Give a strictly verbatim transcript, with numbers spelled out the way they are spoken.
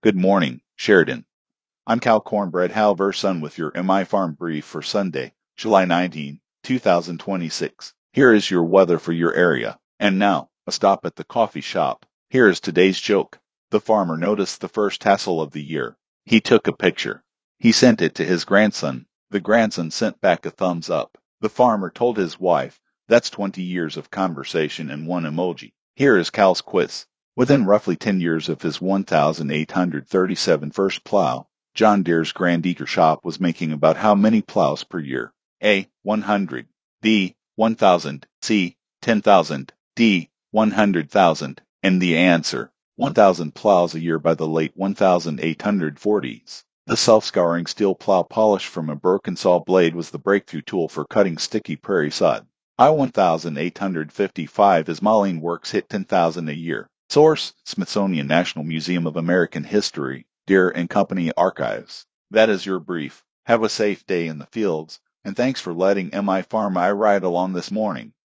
Good morning, Sheridan. I'm Cal Cornbread Halverson with your M I Farm Brief for Sunday, July nineteenth, two thousand twenty-six. Here is your weather for your area. And now, a stop at the coffee shop. Here is today's joke. The farmer noticed the first tassel of the year. He took a picture. He sent it to his grandson. The grandson sent back a thumbs up. The farmer told his wife, "That's twenty years of conversation in one emoji." Here is Cal's quiz. Within roughly ten years of his one thousand eight hundred thirty-seven first plow, John Deere's Grand Eater shop was making about how many plows per year? A. one hundred. B. one thousand. C. ten thousand. D. one hundred thousand. And the answer, one thousand plows a year by the late eighteen forties. The self-scouring steel plow polished from a broken saw blade was the breakthrough tool for cutting sticky prairie sod. I eighteen fifty-five is Moline Works hit ten thousand a year. Source, Smithsonian National Museum of American History, Deere and Company Archives. That is your brief. Have a safe day in the fields, and thanks for letting M I Farm I ride along this morning.